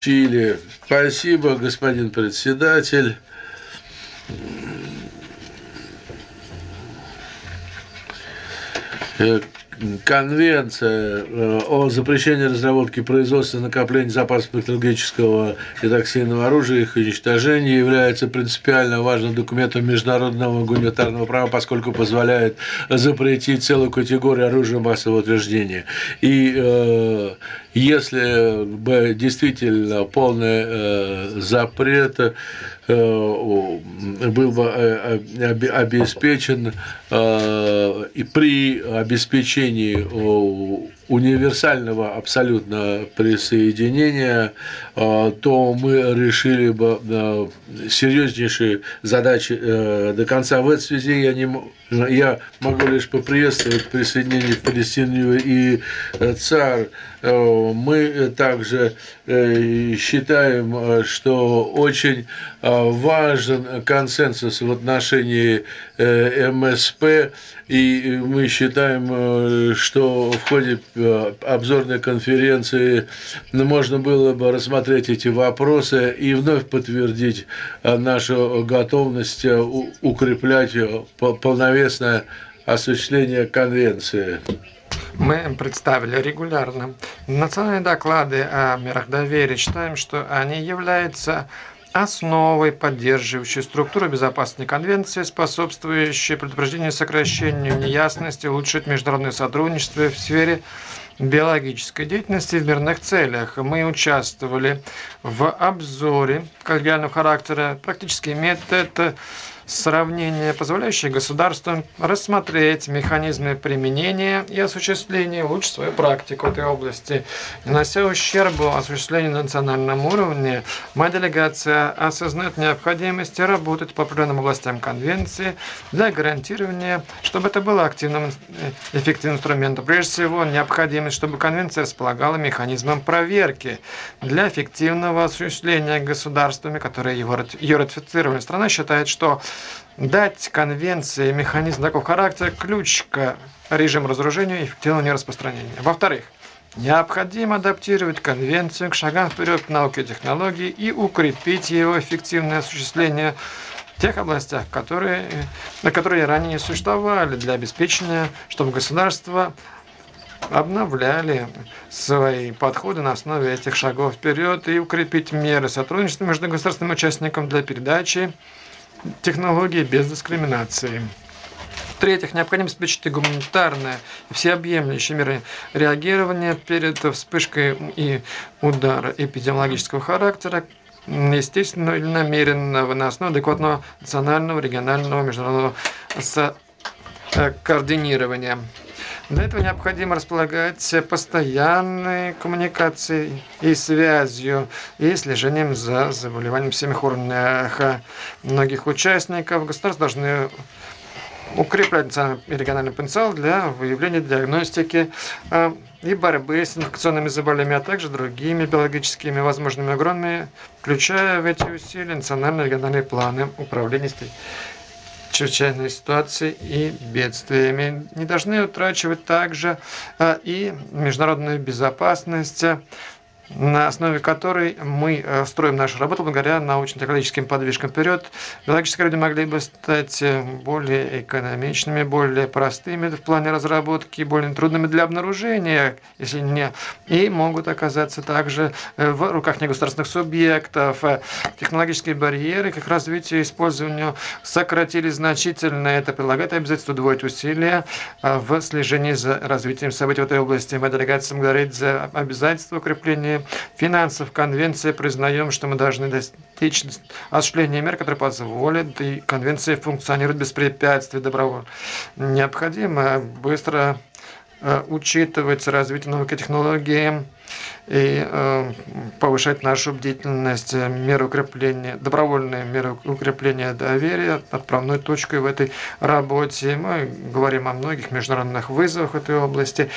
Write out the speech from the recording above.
Чили. Спасибо, господин председатель. Э, Конвенция о запрещении разработки, производства, накопления запасов бактериологического и токсинного оружия, их уничтожения является принципиально важным документом международного гуманитарного права, поскольку позволяет запретить целую категорию оружия массового утверждения. И если бы действительно полный запрет был бы обеспечен и при обеспечении универсального абсолютно присоединения, то мы решили бы серьезнейшие задачи до конца. В этой связи я могу лишь поприветствовать присоединение Палестины и ЦАР. Мы также считаем, что очень важен консенсус в отношении МСП, и мы считаем, что в ходе обзорной конференции можно было бы рассмотреть эти вопросы и вновь подтвердить нашу готовность укреплять полновесное осуществление конвенции. Мы представили регулярно национальные доклады о мерах доверия. Считаем, что они являются основой, поддерживающей структуру безопасности конвенции, способствующей предупреждению и сокращению неясности, улучшить международное сотрудничество в сфере биологической деятельности в мирных целях. Мы участвовали в обзоре коллегиального характера, практический метод сравнения, позволяющий государствам рассмотреть механизмы применения и осуществления, улучшить свою практику в этой области. Не нанося ущербу осуществлению на национальном уровне, моя делегация осознает необходимость работать по определенным областям конвенции для гарантирования, чтобы это было активным и эффективным инструментом. Прежде всего, необходимость, чтобы конвенция располагала механизмом проверки для эффективного осуществления государствами, которые ее ратифицировали. Страна считает, что дать конвенции механизм такого характера – ключ к режиму разоружения и эффективному нераспространению. Во-вторых, необходимо адаптировать конвенцию к шагам вперед в науке и технологии и укрепить его эффективное осуществление в тех областях, которые ранее существовали, для обеспечения, чтобы государства обновляли свои подходы на основе этих шагов вперед и укрепить меры сотрудничества между государственным участником для передачи технологий без дискриминации. В-третьих, необходимо обеспечить гуманитарное и всеобъемлющее меры реагирования перед вспышкой и удара эпидемиологического характера, естественно или намеренного, на основе адекватного национального, регионального, международного координирования. Для этого необходимо располагать постоянной коммуникацией и связью, и слежением за заболеванием в всех уровнях многих участников. Государства должны укреплять национальный и региональный потенциал для выявления, диагностики и борьбы с инфекционными заболеваниями, а также другими биологическими возможными угрозами, включая в эти усилия национальные и региональные планы управления чрезвычайной ситуации и бедствиями. Не должны утрачивать также и международную безопасность, на основе которой мы строим нашу работу благодаря научно-технологическим подвижкам вперед. Биологические люди могли бы стать более экономичными, более простыми в плане разработки, более трудными для обнаружения, если не, и могут оказаться также в руках негосударственных субъектов. Технологические барьеры к их развитию и использованию сократили значительно. Это предлагает обязательство удвоить усилия в слежении за развитием событий в этой области. Моя делегация говорит за обязательство укрепления финансов. Конвенции признаем, что мы должны достичь осуществления мер, которые позволят, и конвенция функционирует без препятствий добровольно. Необходимо быстро учитывать развитие науки и технологий и повышать нашу бдительность, меры укрепления, добровольные меры укрепления доверия, отправной точкой в этой работе. Мы говорим о многих международных вызовах в этой области